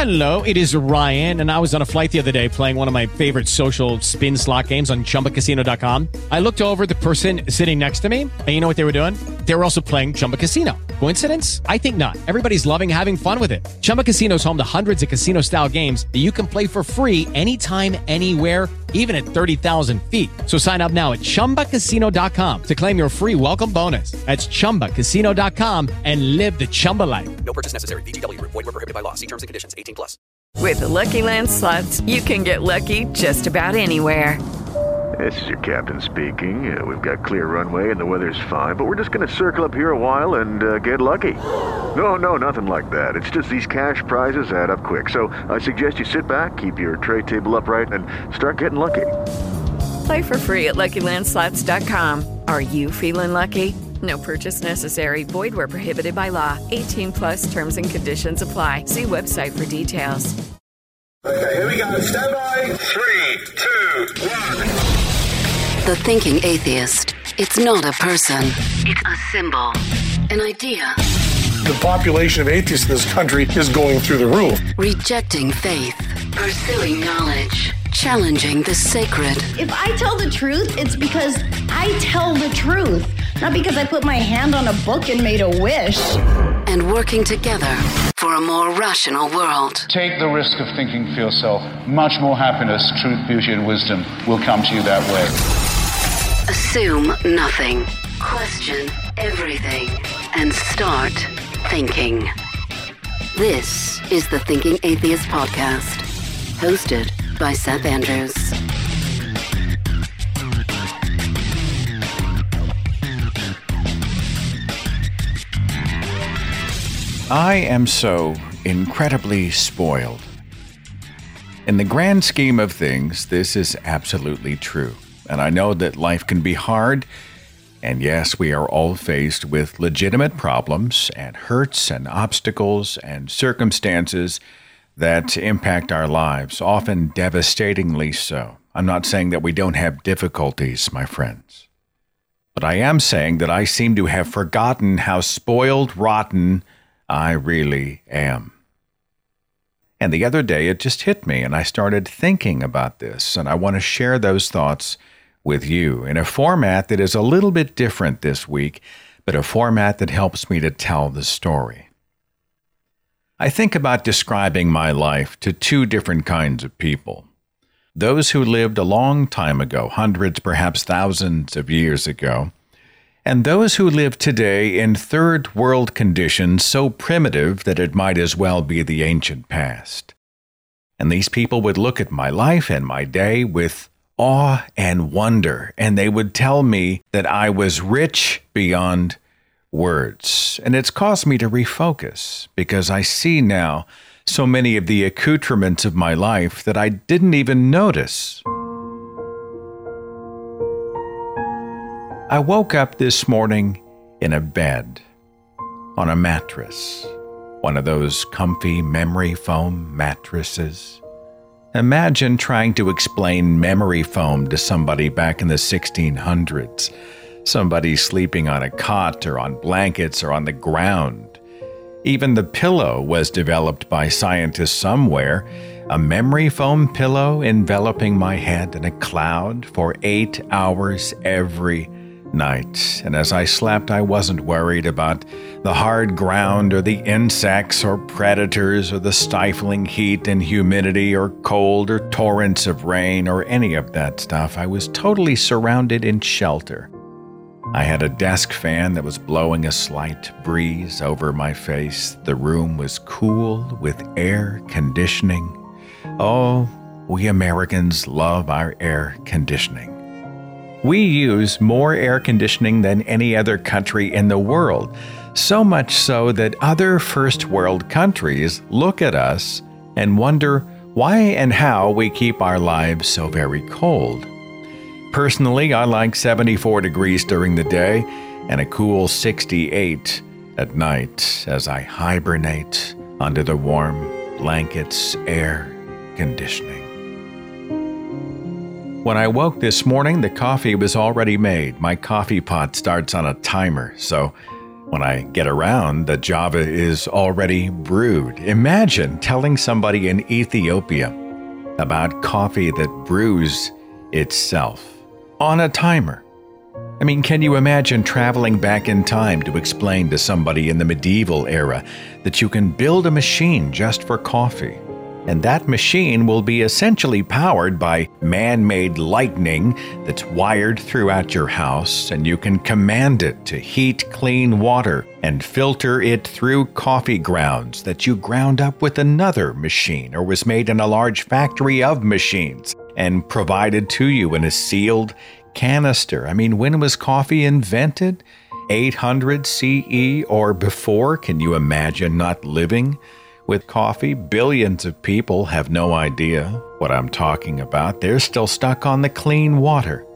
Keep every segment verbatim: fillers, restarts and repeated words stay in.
Hello, it is Ryan, and I was on a flight the other day playing one of my favorite social spin slot games on Chumba Casino dot com. I looked over at the person sitting next to me, and you know what they were doing? They were also playing Chumba Casino. Coincidence? I think not. Everybody's loving having fun with it. Chumba Casino is home to hundreds of casino-style games that you can play for free anytime, anywhere, even at thirty thousand feet. So sign up now at Chumba Casino dot com to claim your free welcome bonus. That's Chumba Casino dot com and live the Chumba life. No purchase necessary. V G W. Void where prohibited by law. See terms and conditions. eighteen plus. With the Lucky Land Slots, you can get lucky just about anywhere. This is your captain speaking. Uh, we've got clear runway and the weather's fine, but we're just going to circle up here a while and uh, get lucky. No, no, nothing like that. It's just these cash prizes add up quick. So I suggest you sit back, keep your tray table upright, and start getting lucky. Play for free at Lucky Land Slots dot com. Are you feeling lucky? No purchase necessary. Void where prohibited by law. eighteen plus terms and conditions apply. See website for details. Okay, here we go. Stand by. Three, two, one. The Thinking Atheist. It's not a person. It's a symbol. An idea. The population of atheists in this country is going through the roof. Rejecting faith. Pursuing knowledge. Challenging the sacred. If I tell the truth, it's because I tell the truth. Not because I put my hand on a book and made a wish. And working together for a more rational world. Take the risk of thinking for yourself. Much more happiness, truth, beauty, and wisdom will come to you that way. Assume nothing. Question everything. And start thinking. This is the Thinking Atheist Podcast. Hosted by Seth Andrews. I am so incredibly spoiled. In the grand scheme of things, this is absolutely true. And I know that life can be hard. And yes, we are all faced with legitimate problems and hurts and obstacles and circumstances that impact our lives, often devastatingly so. I'm not saying that we don't have difficulties, my friends. But I am saying that I seem to have forgotten how spoiled rotten I really am. And the other day, it just hit me, and I started thinking about this, and I want to share those thoughts with you in a format that is a little bit different this week, but a format that helps me to tell the story. I think about describing my life to two different kinds of people. Those who lived a long time ago, hundreds, perhaps thousands of years ago, and those who live today in third world conditions so primitive that it might as well be the ancient past. And these people would look at my life and my day with awe and wonder, and they would tell me that I was rich beyond words. And it's caused me to refocus, because I see now so many of the accoutrements of my life that I didn't even notice. I woke up this morning in a bed, on a mattress, one of those comfy memory foam mattresses. Imagine trying to explain memory foam to somebody back in the sixteen hundreds, somebody sleeping on a cot or on blankets or on the ground. Even the pillow was developed by scientists somewhere, a memory foam pillow enveloping my head in a cloud for eight hours every night. And as I slept, I wasn't worried about the hard ground or the insects or predators or the stifling heat and humidity or cold or torrents of rain or any of that stuff. I was totally surrounded in shelter. I had a desk fan that was blowing a slight breeze over my face. The room was cool with air conditioning. Oh, we Americans love our air conditioning. We use more air conditioning than any other country in the world, so much so that other first world countries look at us and wonder why and how we keep our lives so very cold. Personally, I like seventy-four degrees during the day and a cool sixty-eight at night as I hibernate under the warm blankets, air conditioning. When I woke this morning, the coffee was already made. My coffee pot starts on a timer, so When I get around, the Java is already brewed. Imagine telling somebody in Ethiopia about coffee that brews itself on a timer. I mean, can you imagine traveling back in time to explain to somebody in the medieval era that you can build a machine just for coffee? And that machine will be essentially powered by man-made lightning that's wired throughout your house, and you can command it to heat clean water and filter it through coffee grounds that you ground up with another machine or was made in a large factory of machines and provided to you in a sealed canister. I mean, when was coffee invented? eight hundred C E or before? Can you imagine not living with coffee? Billions of people have no idea what I'm talking about. They're still stuck on the clean water.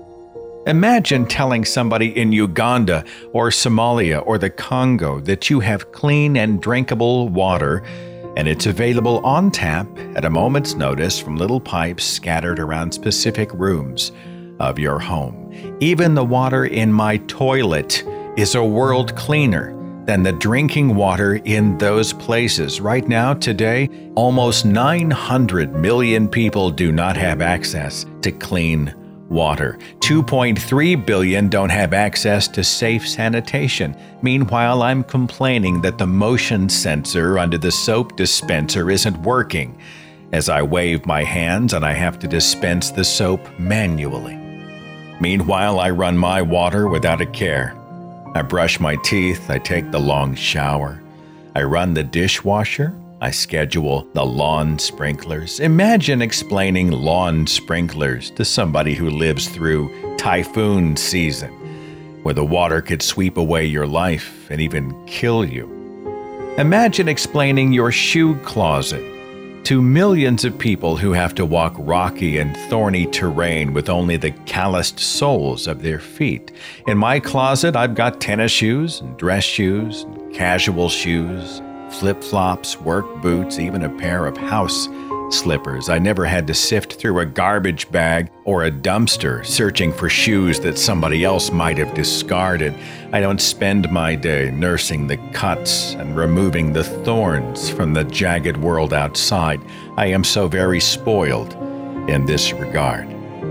Imagine telling somebody in Uganda or Somalia or the Congo that you have clean and drinkable water and it's available on tap at a moment's notice from little pipes scattered around specific rooms of your home. Even the water in my toilet is a world cleaner than the drinking water in those places. Right now, today, almost nine hundred million people do not have access to clean water. two point three billion don't have access to safe sanitation. Meanwhile, I'm complaining that the motion sensor under the soap dispenser isn't working as I wave my hands and I have to dispense the soap manually. Meanwhile, I run my water without a care. I brush my teeth, I take the long shower, I run the dishwasher, I schedule the lawn sprinklers. Imagine explaining lawn sprinklers to somebody who lives through typhoon season, where the water could sweep away your life and even kill you. Imagine explaining your shoe closet to millions of people who have to walk rocky and thorny terrain with only the calloused soles of their feet. In my closet, I've got tennis shoes and dress shoes, and casual shoes, flip-flops, work boots, even a pair of house slippers. I never had to sift through a garbage bag or a dumpster searching for shoes that somebody else might have discarded. I don't spend my day nursing the cuts and removing the thorns from the jagged world outside. I am so very spoiled in this regard.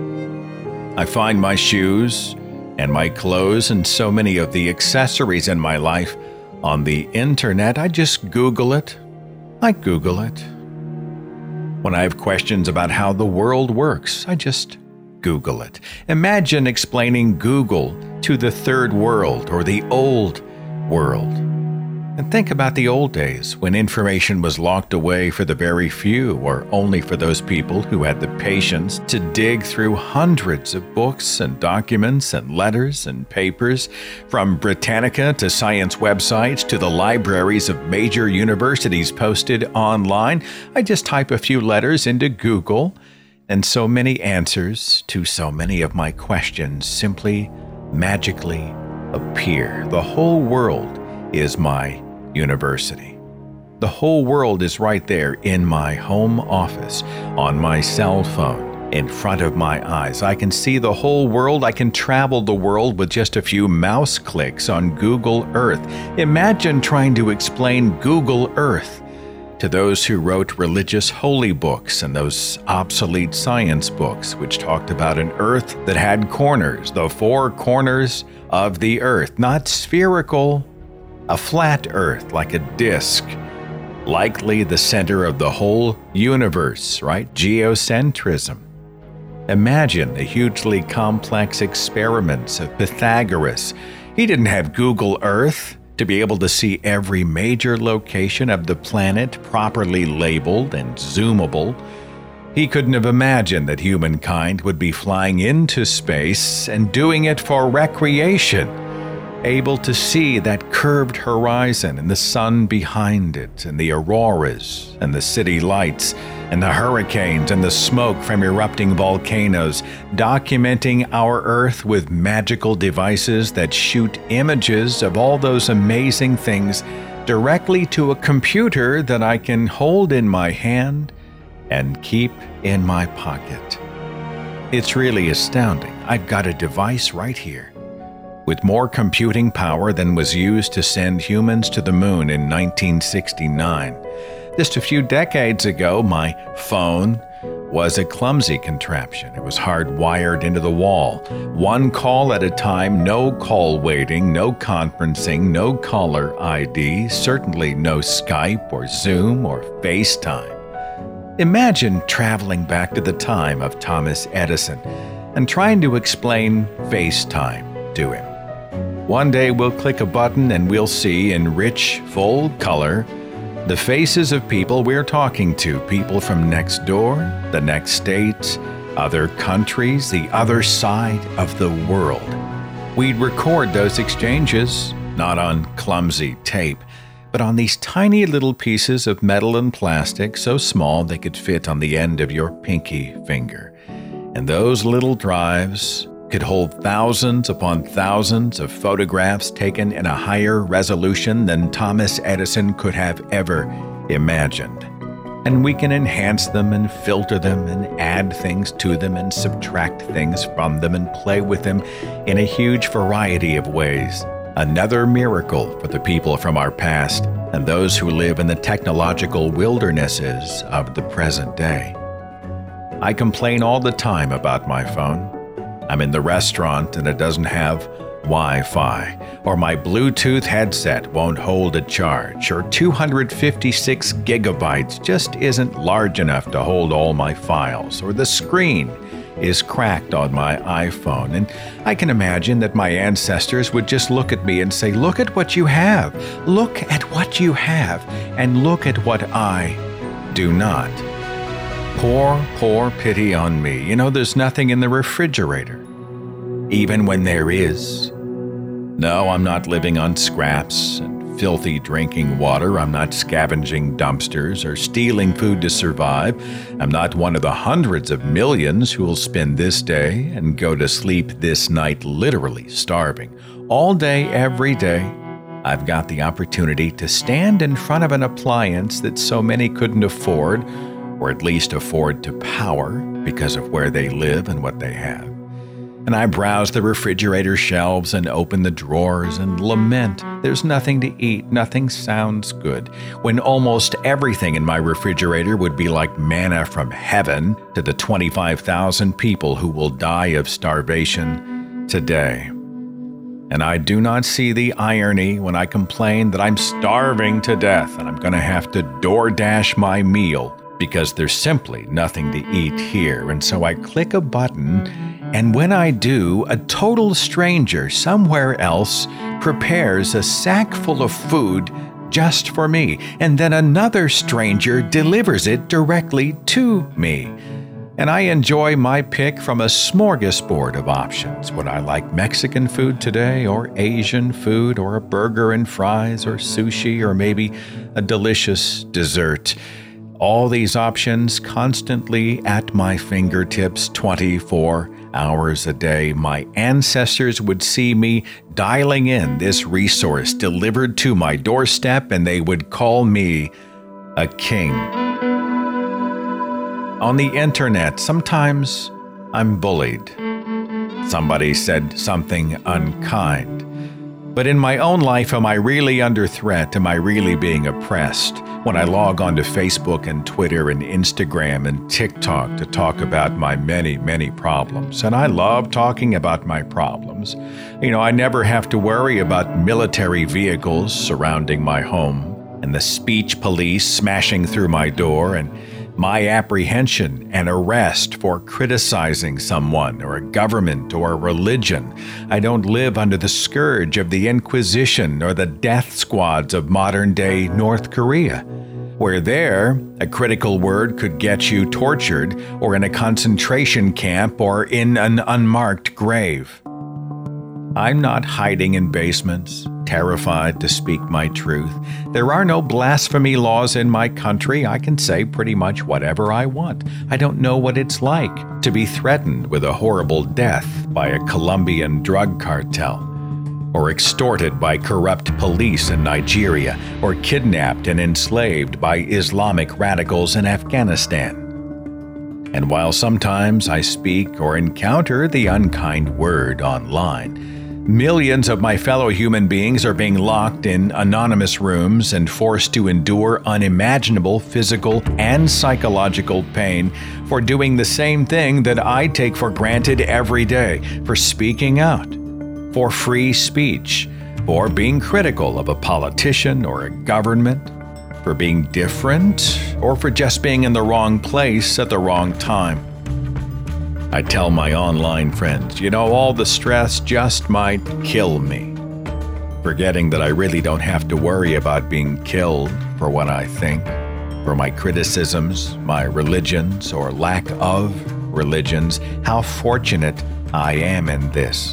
I find my shoes and my clothes and so many of the accessories in my life on the internet. I just Google it. I Google it. When I have questions about how the world works, I just Google it. Imagine explaining Google to the third world or the old world. And think about the old days when information was locked away for the very few or only for those people who had the patience to dig through hundreds of books and documents and letters and papers, from Britannica to science websites to the libraries of major universities posted online. I just type a few letters into Google, and so many answers to so many of my questions simply magically appear. The whole world is my university. The whole world is right there in my home office, on my cell phone, in front of my eyes. I can see the whole world. I can travel the world with just a few mouse clicks on Google Earth. Imagine trying to explain Google Earth to those who wrote religious holy books and those obsolete science books which talked about an Earth that had corners, the four corners of the Earth, not spherical, a flat Earth like a disc, likely the center of the whole universe, right? Geocentrism. Imagine the hugely complex experiments of Pythagoras. He didn't have Google Earth to be able to see every major location of the planet properly labeled and zoomable. He couldn't have imagined that humankind would be flying into space and doing it for recreation, able to see that curved horizon and the sun behind it, and the auroras and the city lights and the hurricanes and the smoke from erupting volcanoes, documenting our Earth with magical devices that shoot images of all those amazing things directly to a computer that I can hold in my hand and keep in my pocket. It's really astounding. I've got a device right here with more computing power than was used to send humans to the moon in nineteen sixty-nine. Just a few decades ago, my phone was a clumsy contraption. It was hardwired into the wall. One call at a time, no call waiting, no conferencing, no caller I D, certainly no Skype or Zoom or FaceTime. Imagine traveling back to the time of Thomas Edison and trying to explain FaceTime to him. One day we'll click a button and we'll see in rich, full color the faces of people we're talking to, people from next door, the next state, other countries, the other side of the world. We'd record those exchanges, not on clumsy tape, but on these tiny little pieces of metal and plastic so small they could fit on the end of your pinky finger. And those little drives could hold thousands upon thousands of photographs taken in a higher resolution than Thomas Edison could have ever imagined. And we can enhance them and filter them and add things to them and subtract things from them and play with them in a huge variety of ways. Another miracle for the people from our past and those who live in the technological wildernesses of the present day. I complain all the time about my phone. I'm in the restaurant and it doesn't have Wi-Fi, or my Bluetooth headset won't hold a charge, or two hundred fifty-six gigabytes just isn't large enough to hold all my files, or the screen is cracked on my iPhone. And I can imagine that my ancestors would just look at me and say, look at what you have, look at what you have, and look at what I do not. Poor, poor pity on me. You know, there's nothing in the refrigerator, even when there is. No, I'm not living on scraps and filthy drinking water. I'm not scavenging dumpsters or stealing food to survive. I'm not one of the hundreds of millions who will spend this day and go to sleep this night literally starving. All day, every day, I've got the opportunity to stand in front of an appliance that so many couldn't afford, or at least afford to power because of where they live and what they have. And I browse the refrigerator shelves and open the drawers and lament there's nothing to eat, nothing sounds good, when almost everything in my refrigerator would be like manna from heaven to the twenty-five thousand people who will die of starvation today. And I do not see the irony when I complain that I'm starving to death and I'm going to have to DoorDash my meal because there's simply nothing to eat here. And so I click a button, and when I do, a total stranger somewhere else prepares a sack full of food just for me, and then another stranger delivers it directly to me. And I enjoy my pick from a smorgasbord of options. Would I like Mexican food today, or Asian food, or a burger and fries, or sushi, or maybe a delicious dessert? All these options constantly at my fingertips twenty-four hours a day. My ancestors would see me dialing in this resource delivered to my doorstep, and they would call me a king. On the internet, sometimes I'm bullied. Somebody said something unkind. But in my own life, am I really under threat? Am I really being oppressed when I log onto Facebook and Twitter and Instagram and TikTok to talk about my many, many problems? And I love talking about my problems. You know, I never have to worry about military vehicles surrounding my home and the speech police smashing through my door and my apprehension and arrest for criticizing someone or a government or a religion. I don't live under the scourge of the Inquisition or the death squads of modern-day North Korea, where there, a critical word could get you tortured or in a concentration camp or in an unmarked grave. I'm not hiding in basements, terrified to speak my truth. There are no blasphemy laws in my country. I can say pretty much whatever I want. I don't know what it's like to be threatened with a horrible death by a Colombian drug cartel, or extorted by corrupt police in Nigeria, or kidnapped and enslaved by Islamic radicals in Afghanistan. And while sometimes I speak or encounter the unkind word online, Millions of my fellow human beings are being locked in anonymous rooms and forced to endure unimaginable physical and psychological pain for doing the same thing that I take for granted every day, for speaking out, for free speech, for being critical of a politician or a government, for being different, or for just being in the wrong place at the wrong time. I tell my online friends, you know, all the stress just might kill me, forgetting that I really don't have to worry about being killed for what I think, for my criticisms, my religions, or lack of religions. How fortunate I am in this.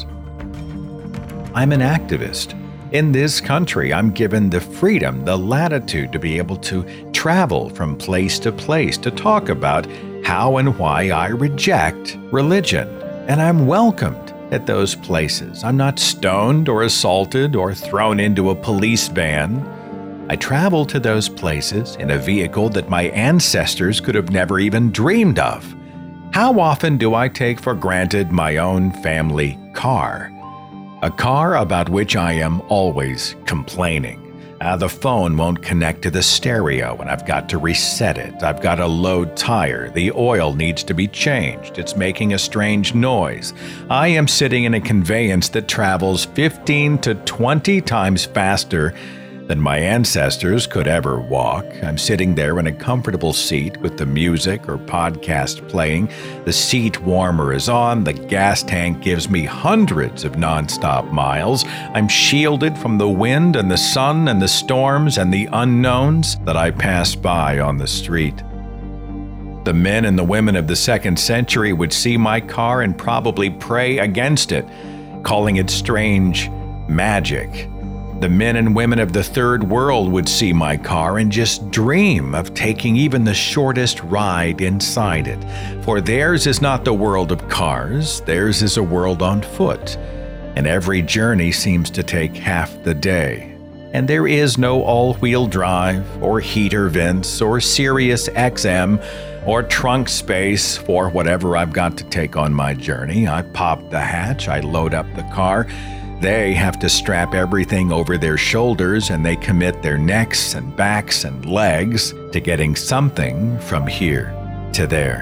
I'm an activist. In this country, I'm given the freedom, the latitude to be able to travel from place to place to talk about how and why I reject religion. And I'm welcomed at those places. I'm not stoned or assaulted or thrown into a police van. I travel to those places in a vehicle that my ancestors could have never even dreamed of. How often do I take for granted my own family car? A car about which I am always complaining. Uh, the phone won't connect to the stereo and I've got to reset it. I've got a low tire. The oil needs to be changed. It's making a strange noise. I am sitting in a conveyance that travels fifteen to twenty times faster than my ancestors could ever walk. I'm sitting there in a comfortable seat with the music or podcast playing. The seat warmer is on. The gas tank gives me hundreds of nonstop miles. I'm shielded from the wind and the sun and the storms and the unknowns that I pass by on the street. The men and the women of the second century would see my car and probably pray against it, calling it strange magic. The men and women of the third world would see my car and just dream of taking even the shortest ride inside it. For theirs is not the world of cars, theirs is a world on foot. And every journey seems to take half the day. And there is no all-wheel drive or heater vents or Sirius X M or trunk space for whatever I've got to take on my journey. I pop the hatch, I load up the car. They have to strap everything over their shoulders and they commit their necks and backs and legs to getting something from here to there.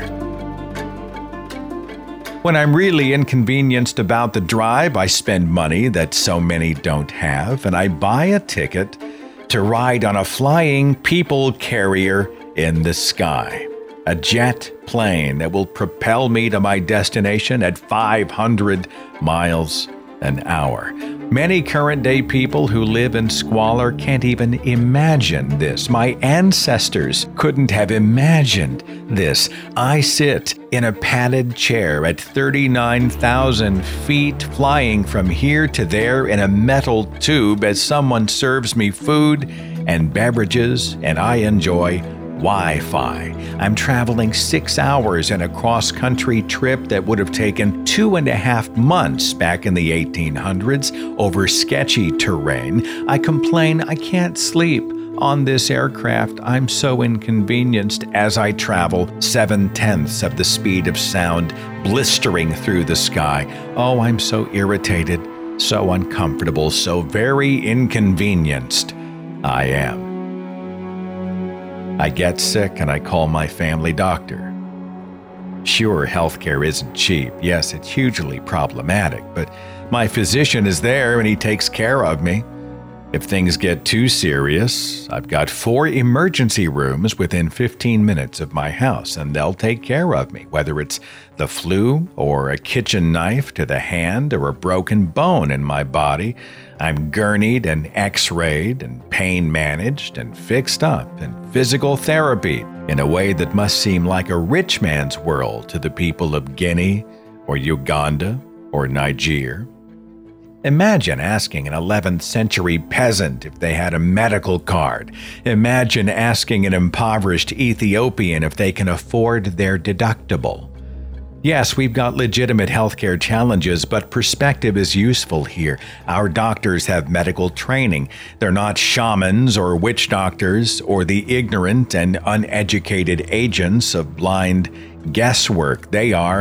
When I'm really inconvenienced about the drive, I spend money that so many don't have and I buy a ticket to ride on a flying people carrier in the sky. A jet plane that will propel me to my destination at five hundred miles an hour. Many current-day people who live in squalor can't even imagine this. My ancestors couldn't have imagined this. I sit in a padded chair at thirty-nine thousand feet, flying from here to there in a metal tube as someone serves me food and beverages, and I enjoy Wi-Fi. I'm traveling six hours in a cross-country trip that would have taken two and a half months back in the eighteen hundreds over sketchy terrain. I complain I can't sleep on this aircraft. I'm so inconvenienced as I travel seven-tenths of the speed of sound, blistering through the sky. Oh, I'm so irritated, so uncomfortable, so very inconvenienced I am. I get sick and I call my family doctor. Sure, healthcare isn't cheap. Yes, it's hugely problematic, but my physician is there and he takes care of me. If things get too serious, I've got four emergency rooms within fifteen minutes of my house, and they'll take care of me, whether it's the flu or a kitchen knife to the hand or a broken bone in my body. I'm gurneyed and x-rayed and pain managed and fixed up and physical therapy in a way that must seem like a rich man's world to the people of Guinea or Uganda or Niger. Imagine asking an eleventh century peasant if they had a medical card. Imagine asking an impoverished Ethiopian if they can afford their deductible. Yes, we've got legitimate healthcare challenges, but perspective is useful here. Our doctors have medical training. They're not shamans or witch doctors or the ignorant and uneducated agents of blind guesswork. They are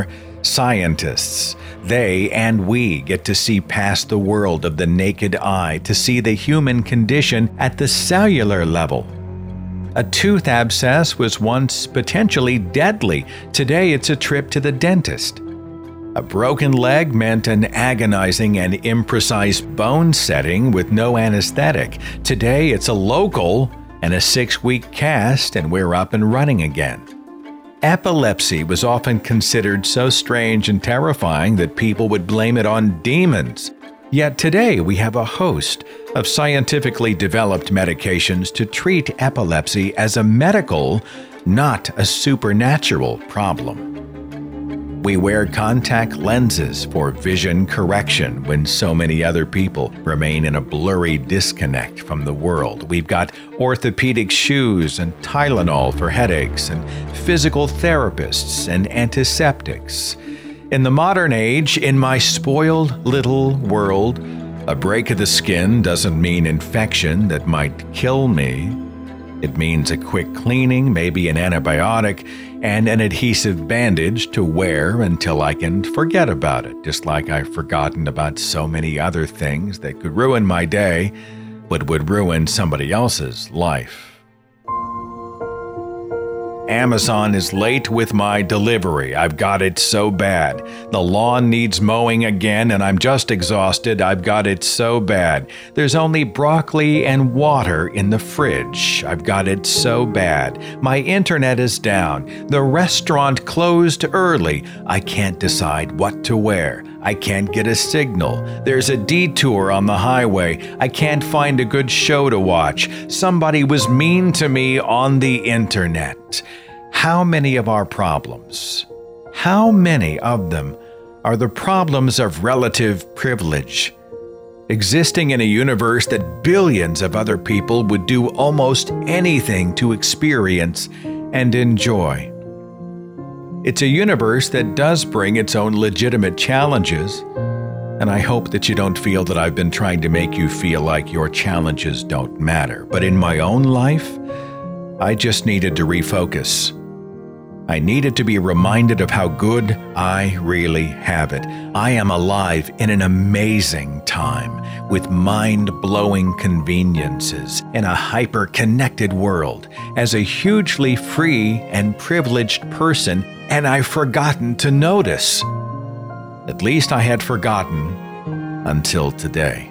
Scientists, they and we get to see past the world of the naked eye to see the human condition at the cellular level. A tooth abscess was once potentially deadly. Today it's a trip to the dentist. A broken leg meant an agonizing and imprecise bone setting with no anesthetic. Today it's a local and a six-week cast and we're up and running again. Epilepsy was often considered so strange and terrifying that people would blame it on demons. Yet today we have a host of scientifically developed medications to treat epilepsy as a medical, not a supernatural problem. We wear contact lenses for vision correction when so many other people remain in a blurry disconnect from the world. We've got orthopedic shoes and Tylenol for headaches and physical therapists and antiseptics. In the modern age, in my spoiled little world, a break of the skin doesn't mean infection that might kill me. It means a quick cleaning, maybe an antibiotic, and an adhesive bandage to wear until I can forget about it, just like I've forgotten about so many other things that could ruin my day, but would ruin somebody else's life. Amazon is late with my delivery. I've got it so bad. The lawn needs mowing again, and I'm just exhausted. I've got it so bad. There's only broccoli and water in the fridge. I've got it so bad. My internet is down. The restaurant closed early. I can't decide what to wear. I can't get a signal. There's a detour on the highway. I can't find a good show to watch. Somebody was mean to me on the internet. How many of our problems, how many of them are the problems of relative privilege? Existing in a universe that billions of other people would do almost anything to experience and enjoy. It's a universe that does bring its own legitimate challenges, and I hope that you don't feel that I've been trying to make you feel like your challenges don't matter. But in my own life, I just needed to refocus. I needed to be reminded of how good I really have it. I am alive in an amazing time with mind-blowing conveniences in a hyper-connected world as a hugely free and privileged person, and I've forgotten to notice. At least I had forgotten until today.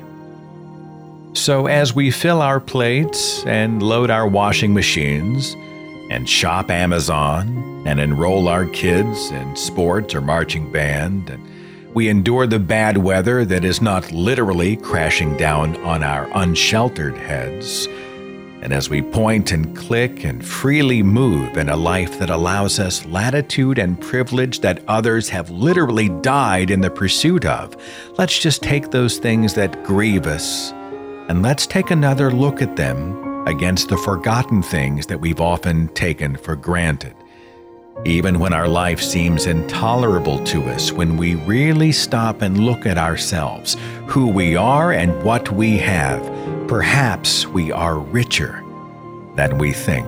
So as we fill our plates and load our washing machines and shop Amazon and enroll our kids in sports or marching band, and we endure the bad weather that is not literally crashing down on our unsheltered heads, and as we point and click and freely move in a life that allows us latitude and privilege that others have literally died in the pursuit of, let's just take those things that grieve us and let's take another look at them against the forgotten things that we've often taken for granted. Even when our life seems intolerable to us, when we really stop and look at ourselves, who we are and what we have, perhaps we are richer than we think.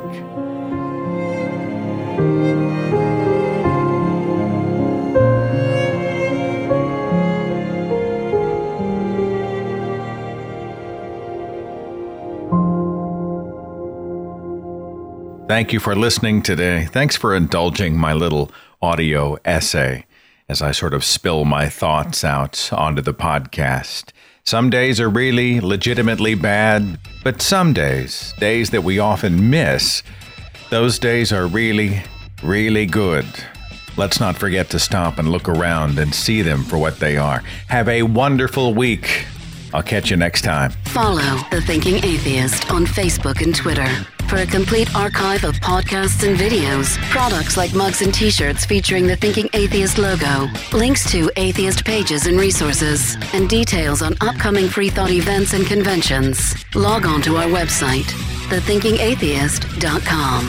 Thank you for listening today. Thanks for indulging my little audio essay as I sort of spill my thoughts out onto the podcast. Some days are really legitimately bad, but some days, days that we often miss, those days are really, really good. Let's not forget to stop and look around and see them for what they are. Have a wonderful week. I'll catch you next time. Follow The Thinking Atheist on Facebook and Twitter for a complete archive of podcasts and videos, products like mugs and t-shirts featuring the Thinking Atheist logo, links to atheist pages and resources, and details on upcoming Free Thought events and conventions. Log on to our website, the thinking atheist dot com.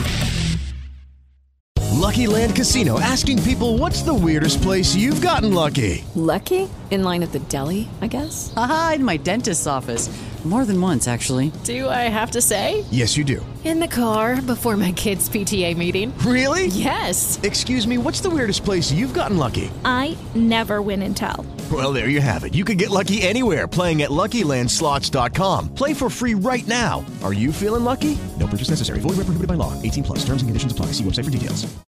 Lucky Land Casino, asking people, what's the weirdest place you've gotten lucky? Lucky? In line at the deli, I guess? Aha, in my dentist's office. More than once, actually. Do I have to say? Yes, you do. In the car before my kids' P T A meeting. Really? Yes. Excuse me, what's the weirdest place you've gotten lucky? I never win and tell. Well, there you have it. You can get lucky anywhere, playing at Lucky Land Slots dot com. Play for free right now. Are you feeling lucky? No purchase necessary. Void where prohibited by law. eighteen plus. Terms and conditions apply. See website for details.